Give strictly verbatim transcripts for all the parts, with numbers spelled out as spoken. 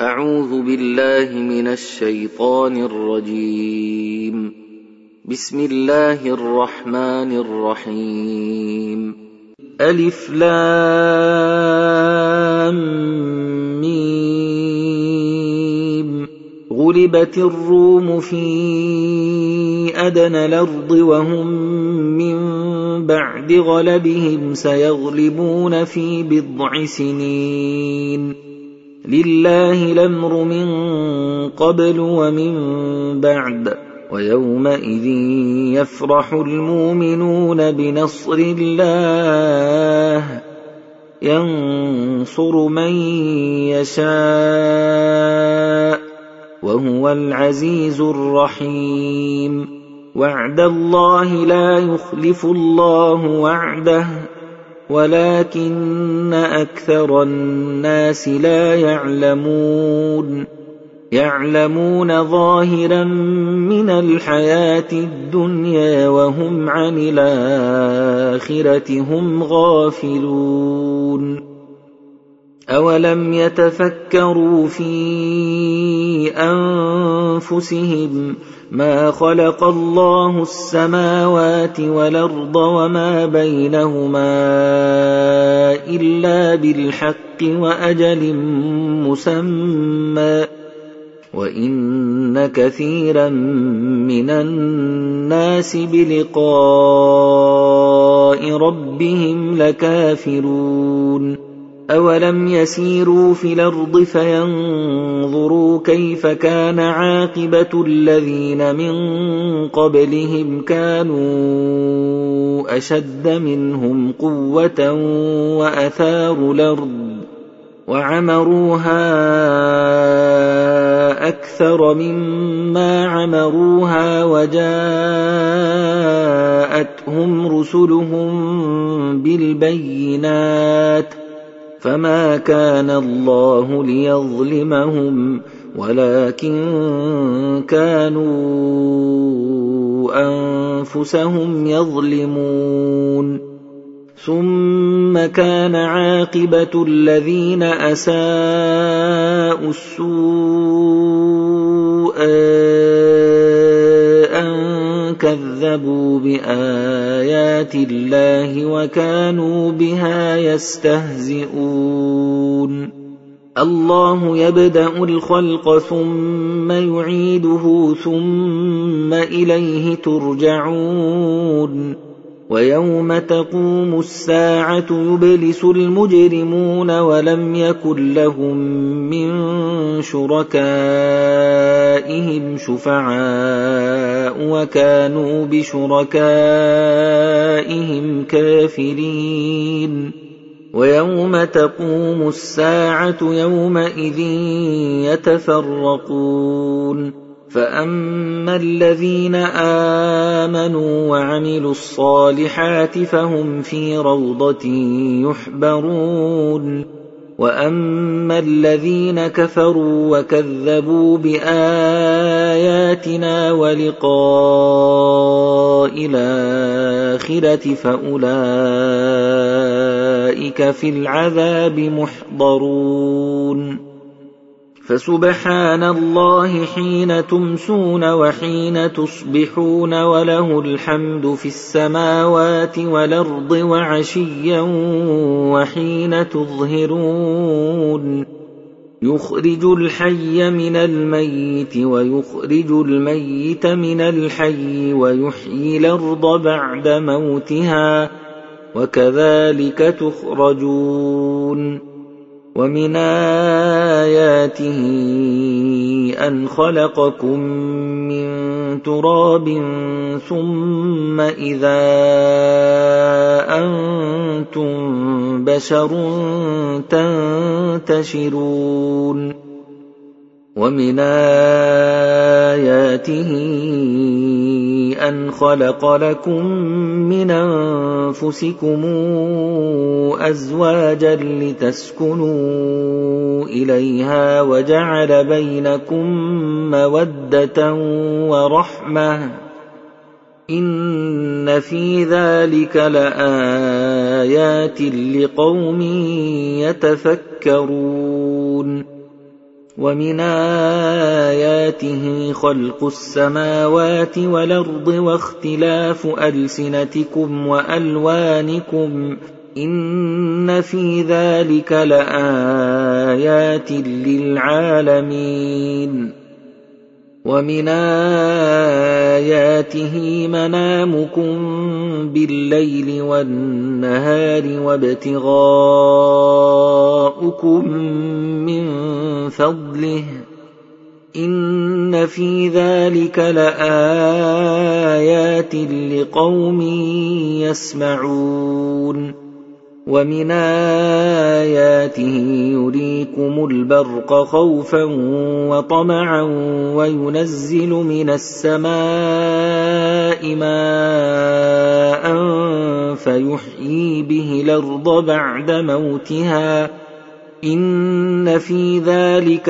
أعوذ بالله من الشيطان الرجيم. بسم الله الرحمن الرحيم. ألف لام ميم. غلبت الروم في أدنى الأرض وهم من بعد غلبهم سيغلبون في بضع سنين. لله الأمر من قبل ومن بعد ويومئذ يفرح المؤمنون بنصر الله ينصر من يشاء وهو العزيز الرحيم. وعد الله لا يخلف الله وعده ولكن أكثر الناس لا يعلمون. يعلمون ظاهرا من الحياة الدنيا وهم عن الآخرة هم غافلون. أولم يتفكروا في أنفسهم ما خلق الله السماوات والأرض وما بينهما إلا بالحق وأجل مسمى وإن كثيرا من الناس بلقاء ربهم لكافرون. أولم يسيروا في الأرض فينظروا كيف كان عاقبة الذين من قبلهم كانوا أشد منهم قوة وأثاروا الأرض وعمروها أكثر مما عمروها وجاءتهم رسلهم بالبينات فما كان الله ليظلمهم ولكن كانوا أنفسهم يظلمون. ثم كان عاقبة الذين أساءوا السوء أن كذبوا بآيات الله وكانوا بها يستهزئون. الله يبدأ الخلق ثم يعيده ثم إليه ترجعون. ويوم تقوم الساعة يبلس المجرمون ولم يكن لهم من شركائهم شفعاء وكانوا بشركائهم كافرين. ويوم تقوم الساعة يومئذ يتفرقون. فأما الذين آمنوا وعملوا الصالحات فهم في روضة يحبرون. وأما الذين كفروا وكذبوا بآياتنا ولقاء الآخرة فأولئك في العذاب محضرون. فسبحان الله حين تمسون وحين تصبحون وله الحمد في السماوات والأرض وعشيا وحين تظهرون. يخرج الحي من الميت ويخرج الميت من الحي ويحيي الأرض بعد موتها وكذلك تخرجون. ومن آياته أن خلقكم من تراب ثم إذا أنتم بشر تنتشرون. ومن آياته أن خلق لكم من أنفسكم أزواجا لتسكنوا إليها وجعل بينكم مودة ورحمة إن في ذلك لآيات لقوم يتفكرون ومن آياته خلق السماوات والأرض واختلاف ألسنتكم وألوانكم إن في ذلك لآيات للعالمين ومن آياته منامكم بالليل والنهار وابتغاؤكم من فضله إن في ذلك لآيات لقوم يسمعون ومن آياته يريكم البرق خوفا وطمعا وينزل من السماء ماء فيحيي به الأرض بعد موتها إن في ذلك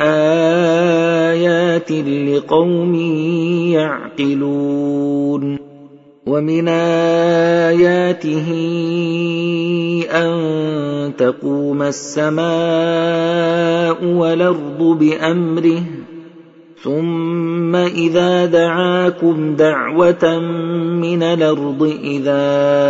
لآيات لقوم يعقلون ومن آياته أن تقوم السماء والأرض بأمره ثم إذا دعاكم دعوة من الأرض إذا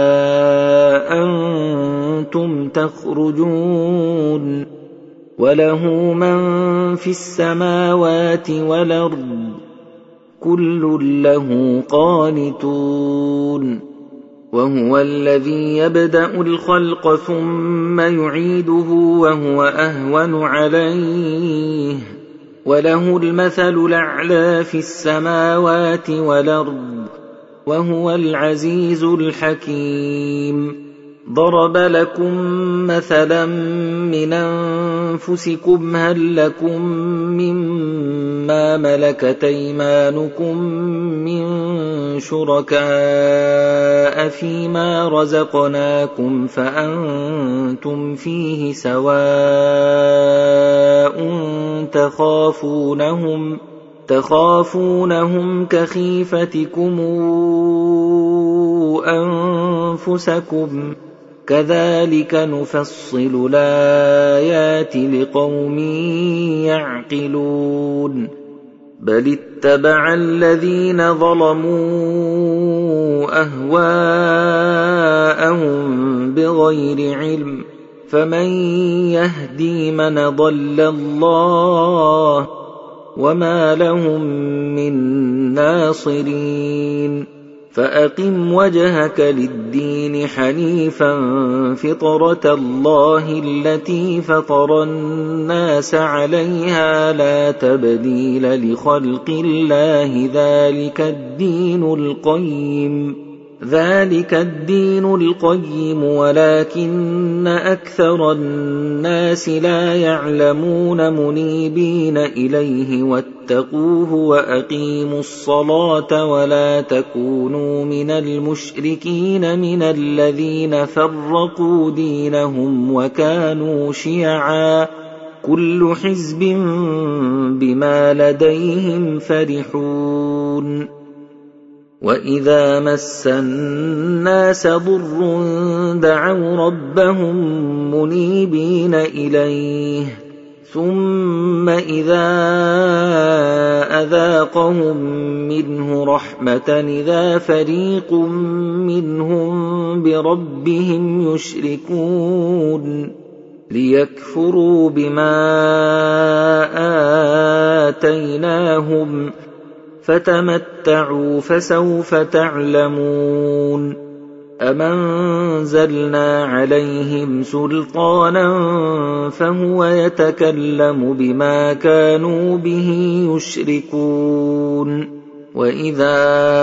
أنتم تخرجون وله من في السماوات والأرض كل له قانتون وهو الذي يبدأ الخلق ثم يعيده وهو أهون عليه وله المثل الأعلى في السماوات والأرض وهو العزيز الحكيم ضرب لكم مثلا من أنفسكم هل لكم مما ملكت أيمانكم من شركاء فيما رزقناكم فأنتم فيه سواء تخافونهم تخافونهم كخيفتكم أنفسكم كذلك نفصل الآيات لقوم يعقلون بل اتبع الذين ظلموا أهواءهم بغير علم فمن يهدي من ضل الله وما لهم من ناصرين فأقم وجهك للدين حنيفا فطرة الله التي فطر الناس عليها لا تبديل لخلق الله ذلك الدين القيم ذلك الدين القيم ولكن أكثر الناس لا يعلمون منيبين إليه واتقوه وأقيموا الصلاة ولا تكونوا من المشركين من الذين فرقوا دينهم وكانوا شيعا كل حزب بما لديهم فرحون وإذا مس الناس ضر دعوا ربهم منيبين إليه ثم إذا أذاقهم منه رحمة إذا فريق منهم بربهم يشركون ليكفروا بما آتيناهم فتمتعوا فسوف تعلمون أم أنزلنا عليهم سلطانا فهو يتكلم بما كانوا به يشركون وإذا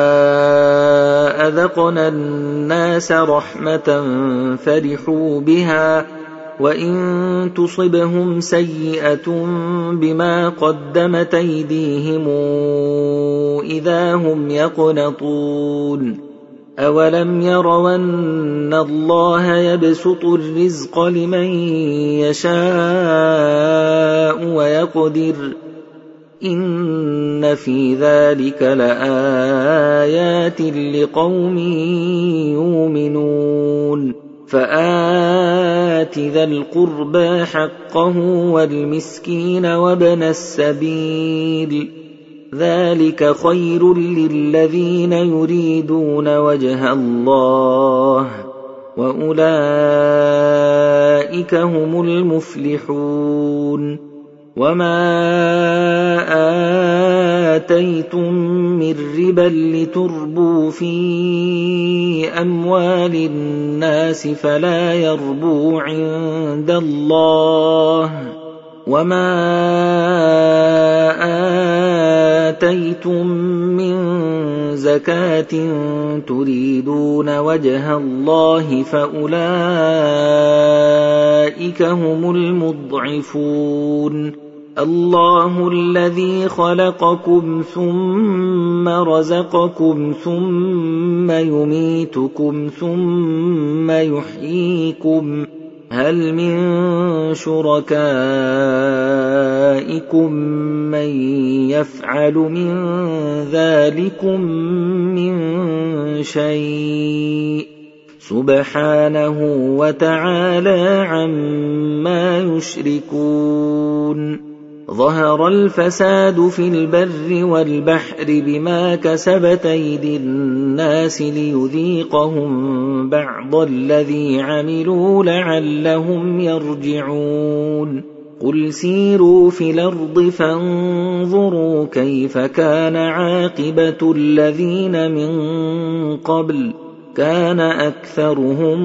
أذقنا الناس رحمة فرحوا بها وإن تصبهم سيئة بما قدمت أيديهم إذا هم يقنطون أولم يروا أن الله يبسط الرزق لمن يشاء ويقدر إن في ذلك لآيات لقوم يؤمنون فآت ذا القربى حقه والمسكين وابن السبيل ذلك خير للذين يريدون وجه الله وأولئك هم المفلحون وما آتيتم من ربا لتربوا في أموال الناس فلا يربو عند الله وما آتيتم من زكاة تريدون وجه الله فأولئك هم المضعفون الله الذي خلقكم ثم رزقكم ثم يميتكم ثم يحييكم هل من شركائكم من يفعل من ذلكم من شيء سبحانه وتعالى عما يشركون ظهر الفساد في البر والبحر بما كسبت أيدي الناس ليذيقهم بعض الذي عملوا لعلهم يرجعون قل سيروا في الأرض فانظروا كيف كان عاقبة الذين من قبل كان أكثرهم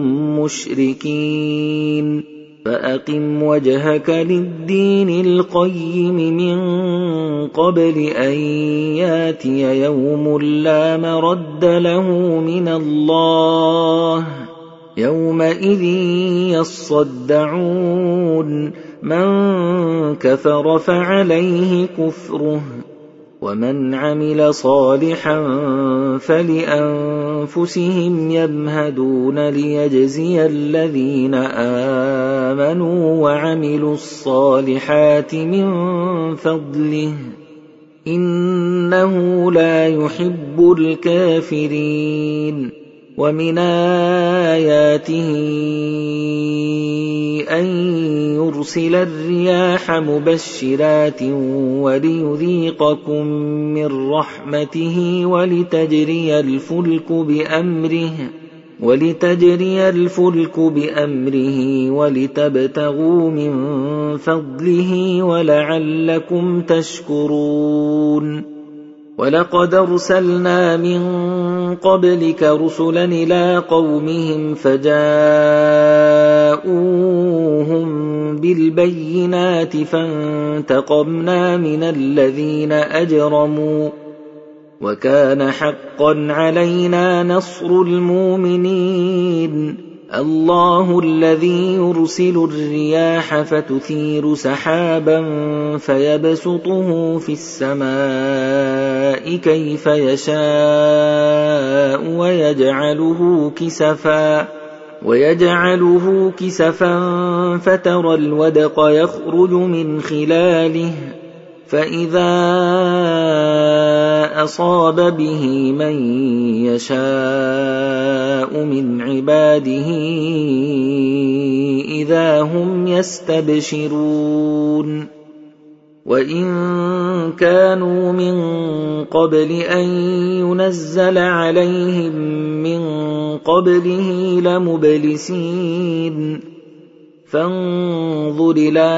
مشركين فأقم وجهك للدين القيم من قبل أن ياتي يوم لا مرد له من الله يومئذ يصدعون من كفر فعليه كفره ومن عمل صالحا فلأنفسهم يمهدون ليجزي الذين آمنوا وعملوا الصالحات من فضله إنه لا يحب الكافرين ومن آياته أن يرسل الرياح مبشرات وليذيقكم من رحمته ولتجري الفلك بأمره ولتجري الفلك بأمره ولتبتغوا من فضله ولعلكم تشكرون ولقد أرسلنا من قبلك رسلا إلى قومهم فجاءوهم بالبينات فانتقمنا من الذين أجرموا وكان حقا علينا نصر المؤمنين الله الذي يرسل الرياح فتثير سحابا فيبسطه في السماء كيف يشاء ويجعله كسفا ويجعله كسفا فترى الودق يخرج من خلاله فإذا أصاب به من يشاء من عباده إذا هم يستبشرون وإن كانوا من قبل أن ينزل عليهم من قبله لمبلسين فانظر إلى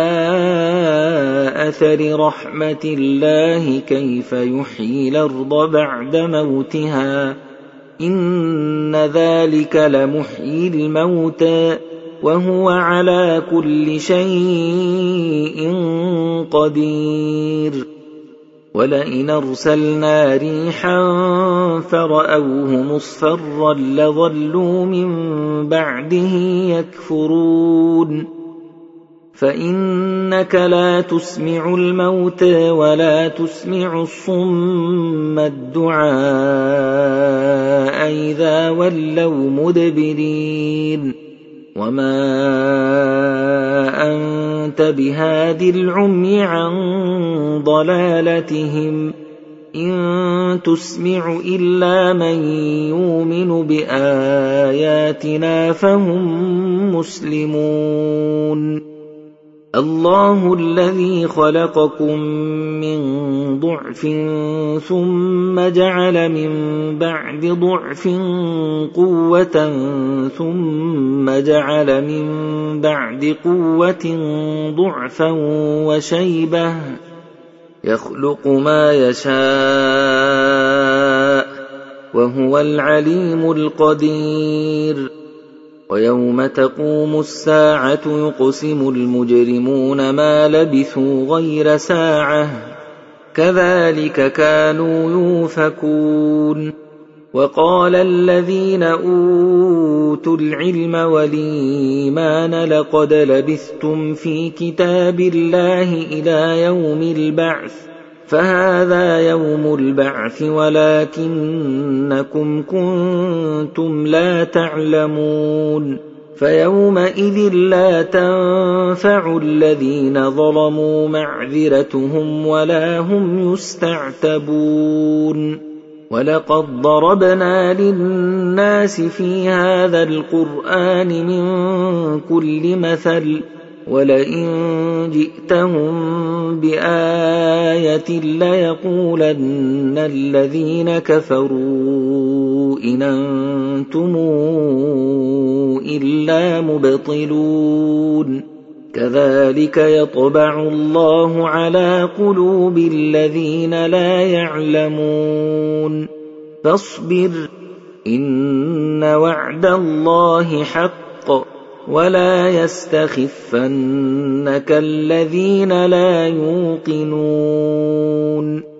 أثر رحمة الله كيف يحيي الأرض بعد موتها إن ذلك لمحيي الموتى وهو على كل شيء قدير ولئن أرسلنا ريحا فرأوه مصفرا لظلوا من بعده يكفرون فإنك لا تسمع الموتى ولا تسمع الصم الدعاء إذا ولوا مدبرين وما أنت بهاد العمي عن ضلالتهم إن تسمع إلا من يؤمن بآياتنا فهم مسلمون الله الذي خلقكم من ضعف ثم جعل من بعد ضعف قوة ثم جعل من بعد قوة ضعفا وشيبة يخلق ما يشاء وهو العليم القدير ويوم تقوم الساعة يقسم المجرمون ما لبثوا غير ساعة كذلك كانوا يؤفكون وقال الذين أوتوا العلم والإيمان لقد لبثتم في كتاب الله إلى يوم البعث فهذا يوم البعث ولكنكم كنتم لا تعلمون فيومئذ لا تنفع الذين ظلموا معذرتهم ولا هم يستعتبون ولقد ضربنا للناس في هذا القرآن من كل مثل ولئن جئتهم بآية ليقولن الذين كفروا إن أنتم إلا مبطلون كذلك يطبع الله على قلوب الذين لا يعلمون فاصبر إن وعد الله حق ولا يستخفنك الذين لا يوقنون